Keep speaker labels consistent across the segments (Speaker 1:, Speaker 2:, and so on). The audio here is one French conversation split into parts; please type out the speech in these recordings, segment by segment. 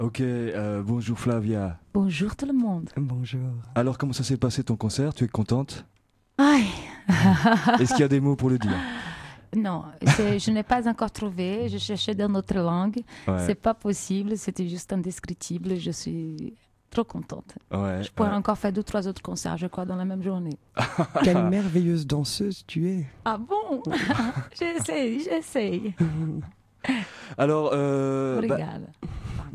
Speaker 1: Ok, bonjour Flavia.
Speaker 2: Bonjour tout le monde.
Speaker 3: Bonjour.
Speaker 1: Alors, comment ça s'est passé ton concert? Tu es contente?
Speaker 2: Aïe.
Speaker 1: Est-ce qu'il y a des mots pour le dire?
Speaker 2: Non, je n'ai pas encore trouvé. Je cherchais dans notre langue.
Speaker 1: Ouais,
Speaker 2: C'est pas possible. C'était juste indescriptible. Je suis trop contente.
Speaker 1: ouais,
Speaker 2: Je pourrais
Speaker 1: ouais.
Speaker 2: encore faire 2, 3 autres concerts, je crois, dans la même journée.
Speaker 3: Quelle merveilleuse danseuse tu es.
Speaker 2: Ah bon? J'essaye.
Speaker 1: Alors,
Speaker 2: Regarde. Pardon.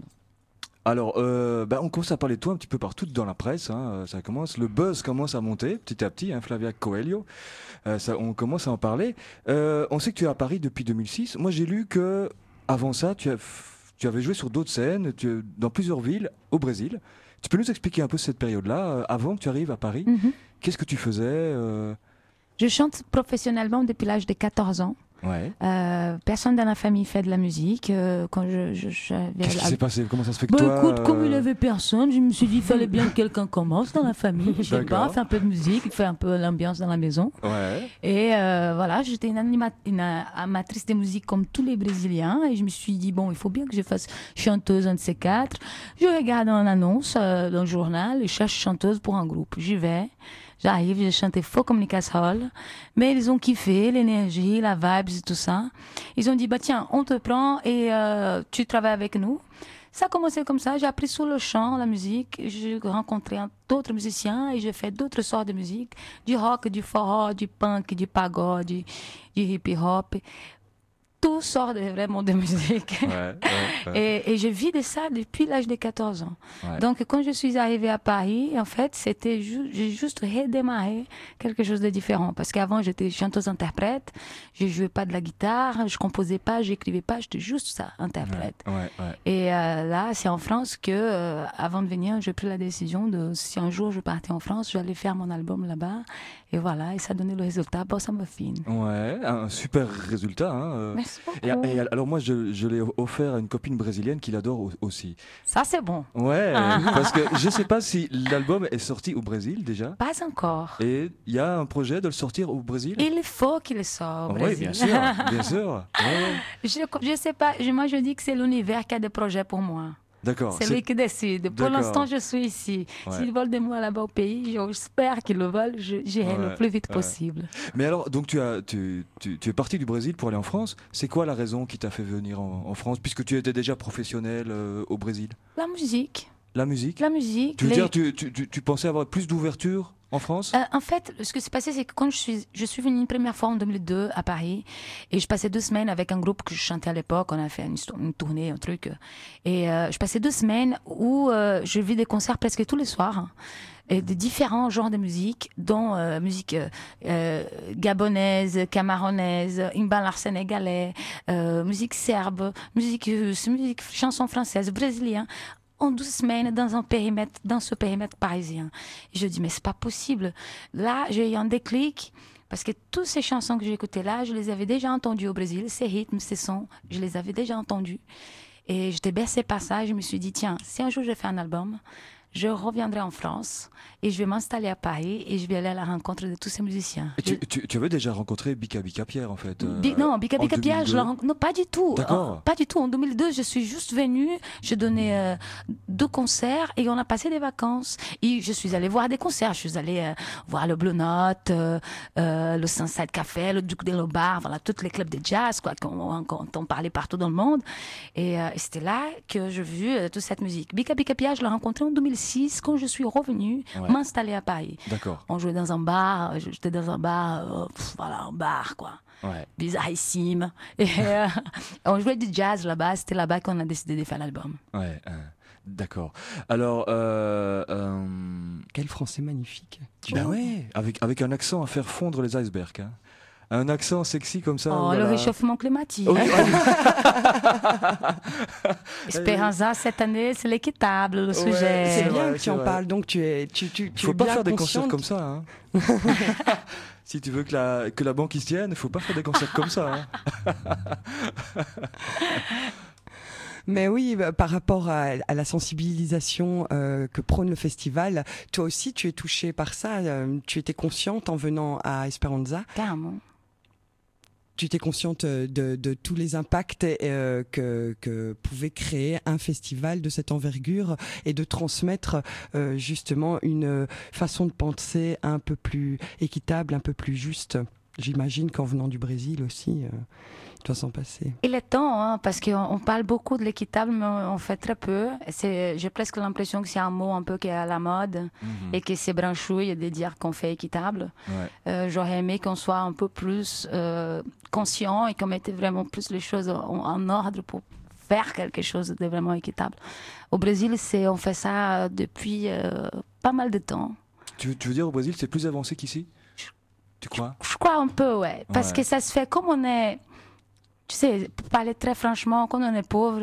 Speaker 1: on commence à parler de toi un petit peu partout dans la presse. Ça commence, le buzz commence à monter petit à petit. Flavia Coelho, on commence à en parler. On sait que tu es à Paris depuis 2006. Moi, j'ai lu que avant ça, tu avais joué sur d'autres scènes, dans plusieurs villes au Brésil. Tu peux nous expliquer un peu cette période-là, avant que tu arrives à Paris?
Speaker 2: Mhm.
Speaker 1: Qu'est-ce que tu faisais
Speaker 2: Je chante professionnellement depuis l'âge de 14 ans.
Speaker 1: Ouais.
Speaker 2: Personne dans la famille fait de la musique. Quand j'avais
Speaker 1: Qu'est-ce qui
Speaker 2: la-
Speaker 1: s'est passé? Comment ça se fait que
Speaker 2: Bon,
Speaker 1: toi
Speaker 2: écoute, comme il n'y avait personne, je me suis dit, il fallait bien que quelqu'un commence dans la famille. Je sais pas,
Speaker 1: D'accord.
Speaker 2: fait un peu de musique, fait un peu l'ambiance dans la maison.
Speaker 1: Ouais.
Speaker 2: Et voilà, j'étais une amatrice de musique comme tous les Brésiliens. Et je me suis dit, bon, il faut bien que je fasse chanteuse un de ces quatre. Je regarde une annonce dans le journal et cherche chanteuse pour un groupe. J'y vais. J'arrive, j'ai chanté Faux Communicas Hall, mais ils ont kiffé l'énergie, la vibes et tout ça. Ils ont dit, bah tiens, on te prend et tu travailles avec nous. Ça a commencé comme ça, j'ai appris sur le champ la musique, j'ai rencontré d'autres musiciens et j'ai fait d'autres sortes de musique, du rock, du forró, du punk, du pagode, du hip hop. Tout sort vraiment de musique. Et je vis de ça depuis l'âge de 14 ans.
Speaker 1: Ouais.
Speaker 2: Donc, quand je suis arrivée à Paris, en fait, j'ai juste redémarré quelque chose de différent. Parce qu'avant, j'étais chanteuse-interprète. Je jouais pas de la guitare, je composais pas, j'écrivais pas, j'étais juste ça, interprète.
Speaker 1: Ouais.
Speaker 2: Et là, c'est en France que, avant de venir, j'ai pris la décision de, si un jour je partais en France, j'allais faire mon album là-bas. Et voilà, et ça donnait le résultat. Bon, ça me fine.
Speaker 1: Ouais, un super résultat.
Speaker 2: Merci beaucoup.
Speaker 1: Et alors moi, je l'ai offert à une copine brésilienne qui l'adore aussi.
Speaker 2: Ça, c'est bon.
Speaker 1: Ouais, parce que je sais pas si l'album est sorti au Brésil déjà.
Speaker 2: Pas encore.
Speaker 1: Et il y a un projet de le sortir au Brésil.
Speaker 2: Il faut qu'il sorte au
Speaker 1: Oui,
Speaker 2: Brésil.
Speaker 1: bien sûr, bien sûr. Ouais.
Speaker 2: Je sais pas, moi je dis que c'est l'univers qui a des projets pour moi.
Speaker 1: D'accord.
Speaker 2: C'est lui qui décide. Pour
Speaker 1: D'accord.
Speaker 2: l'instant, je suis ici.
Speaker 1: Ouais.
Speaker 2: S'ils veulent de moi là-bas au pays, j'espère qu'ils le veulent, j'irai le plus vite possible.
Speaker 1: Mais alors, donc tu es parti du Brésil pour aller en France. C'est quoi la raison qui t'a fait venir en France, puisque tu étais déjà professionnel au Brésil?
Speaker 2: La musique.
Speaker 1: La musique.
Speaker 2: La musique.
Speaker 1: Tu veux dire, tu pensais avoir plus d'ouverture en France?
Speaker 2: En fait, ce qui s'est passé, c'est que quand je suis venue une première fois en 2002 à Paris, et je passais 2 semaines avec un groupe que je chantais à l'époque, on a fait une tournée, un truc, et je passais 2 semaines où je vis des concerts presque tous les soirs, hein, et de différents genres de musique, dont musique gabonaise, camerounaise, imbalar sénégalais, musique serbe, musique russe, musique chanson française, brésilienne, en 12 semaines dans ce périmètre parisien. Et je dis, mais c'est pas possible. Là, j'ai eu un déclic, parce que toutes ces chansons que j'écoutais là, je les avais déjà entendues au Brésil, ces rythmes, ces sons, je les avais déjà entendus. Et j'étais bercée par ça, je me suis dit, tiens, si un jour je fais un album, je reviendrai en France et je vais m'installer à Paris et je vais aller à la rencontre de tous ces musiciens.
Speaker 1: Et tu avais déjà rencontré Bika Pierre en fait
Speaker 2: Non, Bika
Speaker 1: en
Speaker 2: Pierre,
Speaker 1: 2002.
Speaker 2: non, pas du tout.
Speaker 1: D'accord.
Speaker 2: Pas du tout. En 2002, je suis juste venue, je donnais 2 concerts et on a passé des vacances. Et je suis allée voir des concerts. Je suis allée voir le Blue Note, le Sunset Café, le Duc de Lobar, voilà, tous les clubs de jazz, quoi, qu'on on parlait partout dans le monde. Et c'était là que j'ai vu toute cette musique. Bika Pierre, je l'ai rencontré en 2006 quand je suis revenue m'installer à Paris.
Speaker 1: D'accord.
Speaker 2: On jouait dans un bar, j'étais dans un bar, voilà, un bar, quoi.
Speaker 1: Ouais.
Speaker 2: Bizarrissime. Et on jouait du jazz là-bas, c'était là-bas qu'on a décidé de faire l'album.
Speaker 1: Ouais. D'accord. Alors,
Speaker 3: Quel français magnifique.
Speaker 1: bah ouais, avec un accent à faire fondre les icebergs. Hein. Un accent sexy comme ça.
Speaker 2: Oh,
Speaker 1: voilà.
Speaker 2: le réchauffement climatique.
Speaker 1: Oui,
Speaker 2: Esperanza, cette année, c'est l'équitable, le
Speaker 1: Ouais,
Speaker 2: sujet.
Speaker 3: C'est
Speaker 1: c'est
Speaker 3: bien
Speaker 1: vrai,
Speaker 3: que tu
Speaker 1: c'est
Speaker 3: en
Speaker 1: vrai.
Speaker 3: parles, donc tu es
Speaker 1: faut pas
Speaker 3: bien
Speaker 1: faire des
Speaker 3: consciente.
Speaker 1: concerts comme ça. Hein. Si tu veux que la banque y se tienne, il faut pas faire des concerts comme ça. Hein.
Speaker 3: Mais oui, par rapport à la sensibilisation que prône le festival, toi aussi tu es touchée par ça. Tu étais consciente en venant à Esperanza.
Speaker 2: Carrément.
Speaker 3: tu t'es consciente de tous les impacts que pouvait créer un festival de cette envergure et de transmettre justement une façon de penser un peu plus équitable, un peu plus juste. J'imagine qu'en venant du Brésil aussi, il doit s'en passer.
Speaker 2: Il est temps, hein, parce qu'on parle beaucoup de l'équitable, mais on fait très peu. J'ai presque l'impression que c'est un mot un peu qui est à la mode et que c'est branchouille de dire qu'on fait équitable. Ouais. J'aurais aimé qu'on soit un peu plus conscient et qu'on mette vraiment plus les choses en ordre pour faire quelque chose de vraiment équitable. Au Brésil, on fait ça depuis pas mal de temps.
Speaker 1: Tu veux dire au Brésil, c'est plus avancé qu'ici? Tu crois?
Speaker 2: Je crois un peu, ouais. Parce que ça se fait comme on est... Tu sais, pour parler très franchement, quand on est pauvre,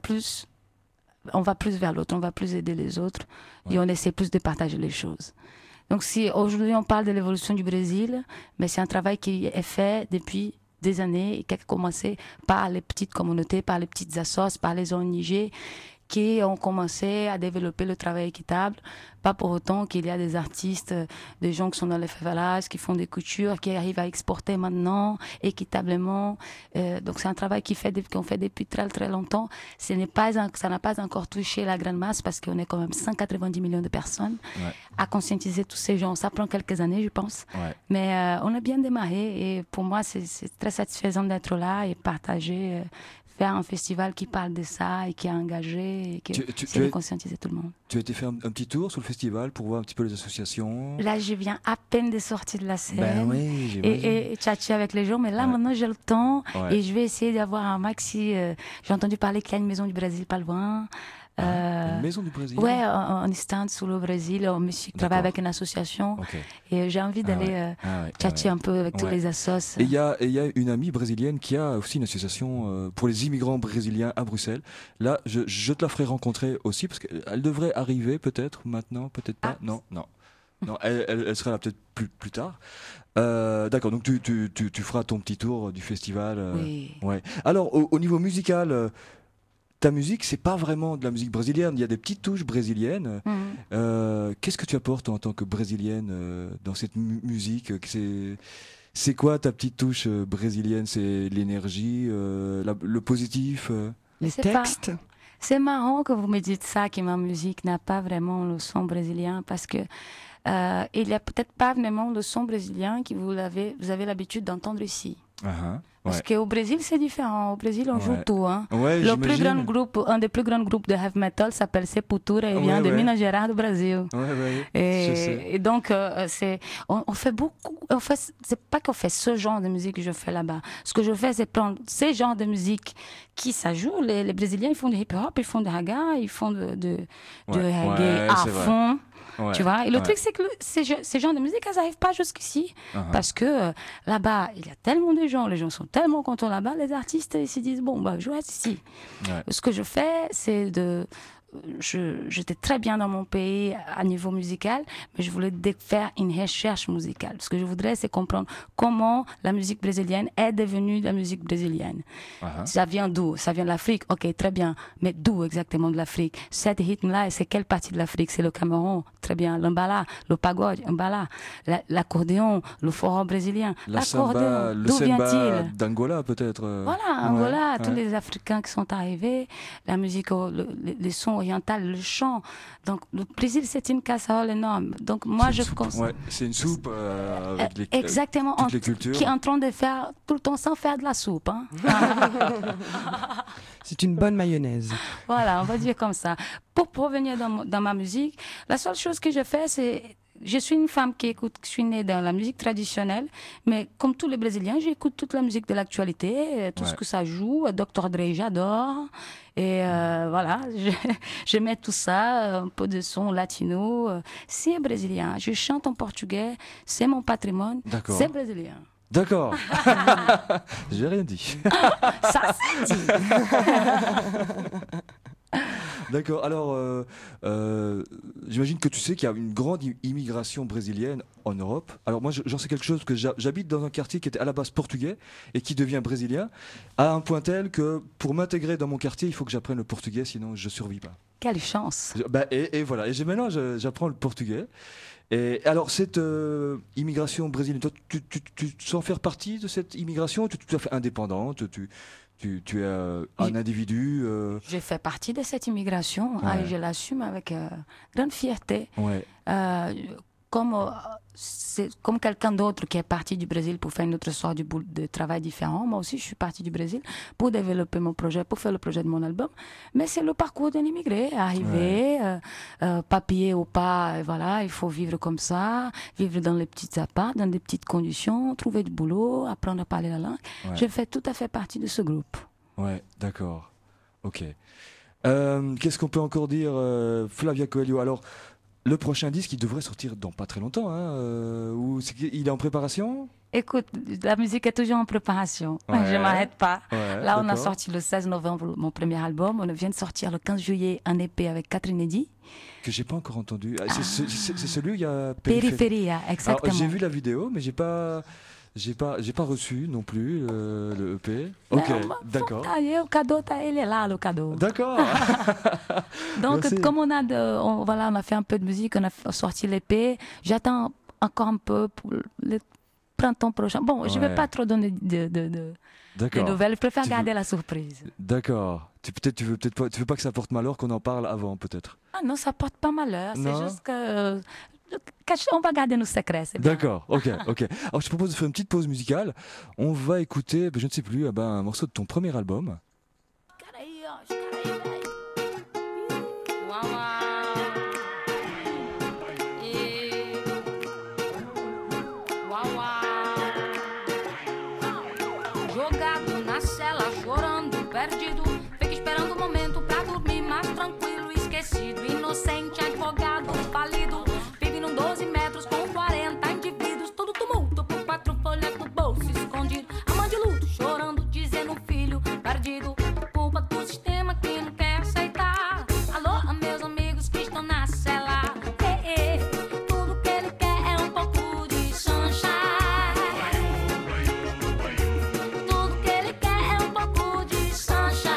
Speaker 2: on va plus vers l'autre, on va plus aider les autres et on essaie plus de partager les choses. Donc si aujourd'hui on parle de l'évolution du Brésil, mais c'est un travail qui est fait depuis des années et qui a commencé par les petites communautés, par les petites assos, par les ONG qui ont commencé à développer le travail équitable. Pas pour autant qu'il y a des artistes, des gens qui sont dans les favelas, qui font des coutures, qui arrivent à exporter maintenant équitablement. Donc c'est un travail qu'on fait depuis très très longtemps. Ça n'a pas encore touché la grande masse parce qu'on est quand même 190 millions de personnes à conscientiser tous ces gens. Ça prend quelques années, je pense. Ouais. Mais on a bien démarré et pour moi c'est très satisfaisant d'être là et partager. Faire un festival qui parle de ça et qui est engagé et qui essaie de conscientiser tout le monde.
Speaker 1: Tu as été faire un petit tour sur le festival pour voir un petit peu les associations?
Speaker 2: Là, je viens à peine de sortir de la scène
Speaker 1: et
Speaker 2: tchatcher avec les gens, mais là, maintenant, j'ai le temps et je vais essayer d'avoir un maxi... j'ai entendu parler qu'il y a une maison du Brésil pas loin.
Speaker 1: Une maison du Brésil?
Speaker 2: Ouais, un stand sur le Brésil, un monsieur qui travaille avec une association. Okay. Et j'ai envie d'aller tchatcher un peu avec tous les assos.
Speaker 1: Et il y a une amie brésilienne qui a aussi une association pour les immigrants brésiliens à Bruxelles. Là, je te la ferai rencontrer aussi parce qu'elle devrait arriver peut-être maintenant, peut-être pas. Non, elle sera là peut-être plus tard. D'accord, donc tu feras ton petit tour du festival.
Speaker 2: Oui.
Speaker 1: Ouais. Alors, au niveau musical... ta musique, c'est pas vraiment de la musique brésilienne. Il y a des petites touches brésiliennes. Qu'est-ce que tu apportes en tant que brésilienne dans cette musique? C'est quoi ta petite touche brésilienne? C'est l'énergie, le positif
Speaker 3: les textes?
Speaker 2: C'est marrant que vous me dites ça, que ma musique n'a pas vraiment le son brésilien, parce que il n'y a peut-être pas vraiment le son brésilien que vous avez l'habitude d'entendre ici. Parce qu'au Brésil, c'est différent. Au Brésil, on joue tout. Hein. Un des plus grands groupes de heavy metal s'appelle Sepultura et vient de Minas Gerais, do Brasil. Et donc, on fait beaucoup. C'est pas qu'on fait ce genre de musique que je fais là-bas. Ce que je fais, c'est prendre ces genres de musique qui ça joue. Les Brésiliens, ils font du hip-hop, ils font du raga, ils font de reggae à fond. Ouais, tu vois, et le truc, c'est que ces genres de musique, elles n'arrivent pas jusqu'ici. Parce que là-bas, il y a tellement de gens, les gens sont tellement contents là-bas, les artistes, ils se disent, bon, je reste ici. Ce que je fais, c'est j'étais très bien dans mon pays à niveau musical, mais je voulais faire une recherche musicale. Ce que je voudrais, c'est comprendre comment la musique brésilienne est devenue la musique brésilienne. Ça vient d'où? Ça vient de l'Afrique? Ok, très bien. Mais d'où exactement de l'Afrique? Cet rythme-là, c'est quelle partie de l'Afrique? C'est le Cameroun? Très bien. L'Mbala, le pagode, Mbala, l'accordéon, le forrot brésilien.
Speaker 1: L'accordéon, d'où vient-il? D'Angola, peut-être.
Speaker 2: Voilà, Angola, tous les Africains qui sont arrivés, la musique, les sons oriental, le chant. Donc, le Brésil, c'est une casserole énorme. Donc, moi,
Speaker 1: c'est une soupe avec
Speaker 2: exactement,
Speaker 1: toutes les cultures.
Speaker 2: Qui est en train de faire tout le temps sans faire de la soupe. Hein.
Speaker 3: C'est une bonne mayonnaise.
Speaker 2: Voilà, on va dire comme ça. Pour revenir dans ma musique, la seule chose que je fais, c'est... Je suis une femme je suis née dans la musique traditionnelle, mais comme tous les Brésiliens, j'écoute toute la musique de l'actualité, tout ce que ça joue. Dr. Dre, j'adore. Et voilà, je mets tout ça, un peu de son latino. C'est brésilien. Je chante en portugais, c'est mon patrimoine, c'est brésilien.
Speaker 1: D'accord. J'ai rien dit.
Speaker 2: Ça, c'est dit.
Speaker 1: D'accord. Alors, j'imagine que tu sais qu'il y a une grande immigration brésilienne en Europe. Alors moi, j'en sais quelque chose, parce que j'habite dans un quartier qui était à la base portugais et qui devient brésilien, à un point tel que pour m'intégrer dans mon quartier, il faut que j'apprenne le portugais, sinon je ne survis pas.
Speaker 2: Quelle chance.
Speaker 1: Et voilà. Et maintenant, j'apprends le portugais. Et alors, cette immigration brésilienne, toi, tu te sens faire partie de cette immigration? Tu es tout à fait indépendante? Tu es un individu
Speaker 2: Je fais partie de cette immigration
Speaker 1: Ouais.
Speaker 2: et je l'assume avec grande fierté.
Speaker 1: Ouais.
Speaker 2: C'est comme quelqu'un d'autre qui est parti du Brésil pour faire une autre sorte de travail différent. Moi aussi, je suis partie du Brésil pour développer mon projet, pour faire le projet de mon album. Mais c'est le parcours d'un immigré. Arriver, papier ou pas, et voilà, il faut vivre comme ça, vivre dans les petits apparts, dans des petites conditions, trouver du boulot, apprendre à parler la langue.
Speaker 1: Ouais.
Speaker 2: Je fais tout à fait partie de ce groupe.
Speaker 1: Ouais, d'accord. Ok. Qu'est-ce qu'on peut encore dire, Flavia Coelho? Alors, le prochain disque, il devrait sortir dans pas très longtemps, hein, il est en préparation?
Speaker 2: Écoute, la musique est toujours en préparation.
Speaker 1: Ouais.
Speaker 2: Je ne m'arrête pas.
Speaker 1: Ouais,
Speaker 2: Là, on a
Speaker 1: d'accord.
Speaker 2: sorti le 16 novembre mon premier album. On vient de sortir le 15 juillet un EP avec 4 inédits.
Speaker 1: Que j'ai pas encore entendu. C'est celui où il y a
Speaker 2: Périphéria, exactement.
Speaker 1: Alors, j'ai vu la vidéo, mais j'ai pas reçu non plus le EP. Ok, d'accord.
Speaker 2: O cadeau, il est là, le cadeau.
Speaker 1: D'accord.
Speaker 2: Donc,
Speaker 1: Merci.
Speaker 2: comme on a fait un peu de musique, on a sorti l'EP. J'attends encore un peu pour le printemps prochain. Bon, je ne vais
Speaker 1: Ouais.
Speaker 2: pas trop donner de
Speaker 1: D'accord.
Speaker 2: nouvelles. Je préfère
Speaker 1: Tu
Speaker 2: garder
Speaker 1: veux-
Speaker 2: la surprise.
Speaker 1: D'accord. Tu veux pas que ça porte malheur qu'on en parle avant, peut-être.
Speaker 2: Ah non, ça porte pas malheur. C'est
Speaker 1: Non.
Speaker 2: juste que... on va garder nos secrets. C'est bien.
Speaker 1: D'accord. Ok. Alors, je te propose de faire une petite pause musicale. On va écouter, je ne sais plus, un morceau de ton premier album.
Speaker 2: Cara aí, ó, os caras aí, velho. Uau, uau. E... Uau, uau. Jogado na cela, chorando, perdido. Fica esperando o momento pra dormir mais tranquilo, esquecido. Inocente, advogado, falido. Vive num 12 metros com 40 indivíduos. Todo tumulto por 4 folhas no bolso escondido. A mãe de luto, chorando, dizendo filho perdido. Culpa do sistema que não quer aceitar. Alô, meus amigos que estão na cela. Tudo que ele quer é um pouco de sunshine. Tudo que ele quer é um pouco de sunshine.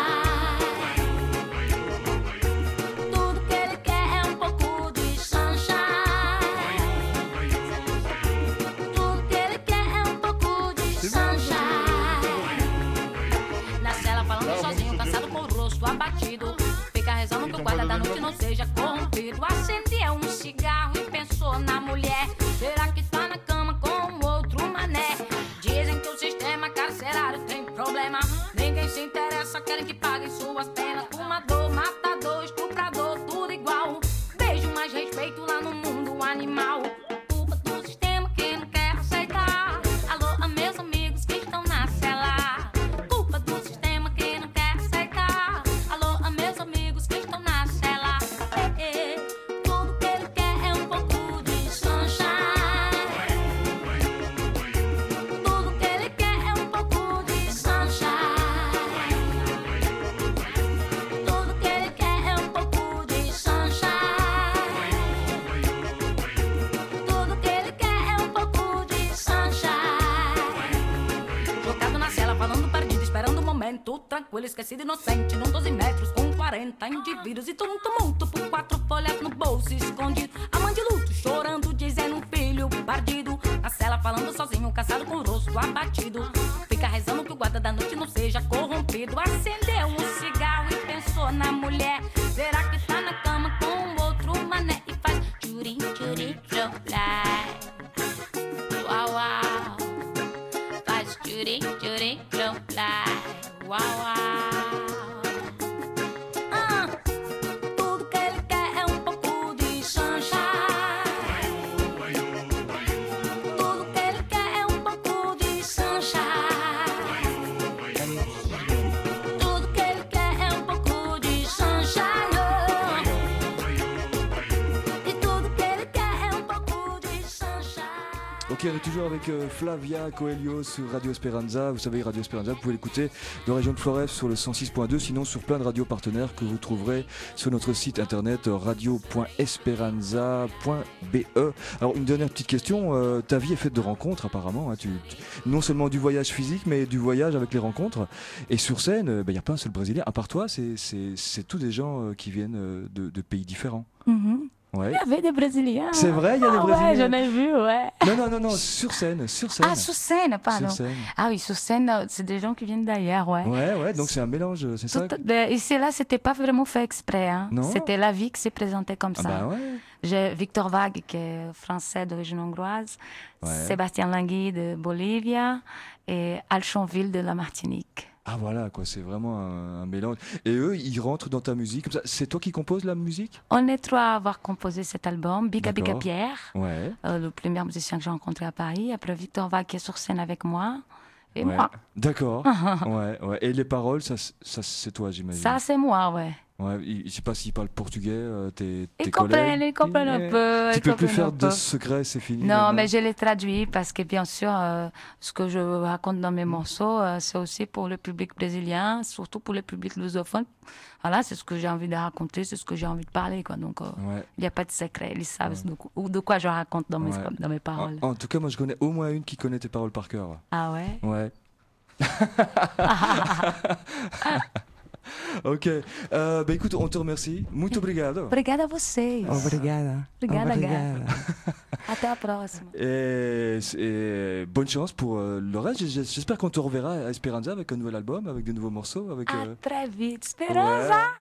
Speaker 2: Tudo que ele quer é um pouco de sunshine. Tudo que ele quer é um pouco de sunshine. Na cela falando sozinho, cansado com o rosto abatido. Fica rezando que o guarda da noite não seja corrompido. Acendeu um cigarro e pensou na mulher. Será que tá na cama com outro mané? Dizem que o sistema carcerário tem problema. Ninguém se interessa, querem que paguem suas penas. Fumador, matador, estuprador, tudo igual. Beijo mais respeito lá no mundo animal. Culpa do sistema que não quer aceitar. Alô, a meus amigos que estão na cela. Culpa do sistema que não quer aceitar. Alô, a meus amigos que estão na cela. Tudo que ele quer é um pouco de sunshine. Tudo que ele quer é um pouco de sunshine. Tudo que ele quer é um pouco de sunshine. Tudo que ele quer é um pouco de sunshine. Jogado na cela, falando perdido, esperando o momento tranquilo, esquecido, inocente, num 12 metros com 40 indivíduos. E todo um tumulto por 4 folhas no bolso escondido. A mãe de luto chorando, dizendo um filho perdido. Na cela falando sozinho, cansado com o rosto abatido. Fica rezando que o guarda da noite não seja corrompido. Acendeu um cigarro e pensou na mulher. Será que tá na cama com outro mané? E faz tchurim, tchurim, tchulai. Uau, uau. Faz tchurim, tchurim, tchulai. Uau, uau. Tudo que ele quer é um pouco de sunshine. Tudo que ele quer é um pouco de sunshine. Tudo que ele quer é um pouco de sunshine.
Speaker 1: Ok, on est toujours avec Flavia Coelho sur Radio Esperanza. Vous savez, Radio Esperanza, vous pouvez l'écouter de la région de Flores sur le 106.2, sinon sur plein de radios partenaires que vous trouverez sur notre site internet radio.esperanza.be. Alors, une dernière petite question. Ta vie est faite de rencontres, apparemment. Hein. Non seulement du voyage physique, mais du voyage avec les rencontres. Et sur scène, il n'y a pas un seul Brésilien. À part toi, c'est tous des gens qui viennent de pays différents.
Speaker 2: Mhm.
Speaker 1: Ouais.
Speaker 2: Il y avait des Brésiliens.
Speaker 1: C'est vrai, il y a des Brésiliens.
Speaker 2: Ouais, j'en ai vu, ouais.
Speaker 1: Non, sur scène.
Speaker 2: Ah, sur scène, pardon.
Speaker 1: Sur scène.
Speaker 2: Ah oui, sur scène, c'est des gens qui viennent d'ailleurs, ouais.
Speaker 1: Ouais, donc c'est un mélange, c'est ça?
Speaker 2: Et là, c'était pas vraiment fait exprès. Hein.
Speaker 1: Non.
Speaker 2: C'était la vie qui s'est présentée comme ça.
Speaker 1: Bah ouais.
Speaker 2: J'ai Victor Vague, qui est français d'origine hongroise, Sébastien Langui de Bolivie et Alchonville de la Martinique.
Speaker 1: Ah voilà, quoi, c'est vraiment un mélange. Et eux, ils rentrent dans ta musique comme ça. C'est toi qui composes la musique?
Speaker 2: On est trois à avoir composé cet album. Biga
Speaker 1: D'accord.
Speaker 2: Pierre,
Speaker 1: Ouais.
Speaker 2: le premier musicien que j'ai rencontré à Paris. Après Victor Vague qui est sur scène avec moi. Et
Speaker 1: Ouais.
Speaker 2: moi.
Speaker 1: D'accord. Ouais. Et les paroles, ça c'est toi, j'imagine.
Speaker 2: Ça, c'est moi, ouais.
Speaker 1: Ouais, je sais pas s'ils parlent portugais, tes
Speaker 2: Ils
Speaker 1: collègues.
Speaker 2: comprennent un peu.
Speaker 1: Tu
Speaker 2: ils
Speaker 1: peux plus
Speaker 2: comprennent
Speaker 1: faire
Speaker 2: un
Speaker 1: de
Speaker 2: peu.
Speaker 1: secrets, c'est fini.
Speaker 2: Non,
Speaker 1: maintenant.
Speaker 2: mais je les traduis parce que bien sûr, ce que je raconte dans mes morceaux, c'est aussi pour le public brésilien, surtout pour le public lusophone. Voilà, c'est ce que j'ai envie de raconter, c'est ce que j'ai envie de parler, quoi. Donc,
Speaker 1: Ouais.
Speaker 2: il n'y a pas de secret. Ils savent de quoi je raconte dans mes paroles.
Speaker 1: En tout cas, moi, je connais au moins une qui connaît tes paroles par cœur.
Speaker 2: Ah ouais?
Speaker 1: Ouais. Ok. Bah écoute, on te remercie. Muito obrigado.
Speaker 2: Obrigada a vocês.
Speaker 3: Obrigada.
Speaker 2: Obrigada, gata. Até a próxima.
Speaker 1: Et bonne chance pour le reste. J'espère qu'on te reverra à Esperanza avec un nouvel album, avec de nouveaux morceaux. Avec,
Speaker 2: À très vite. Esperança!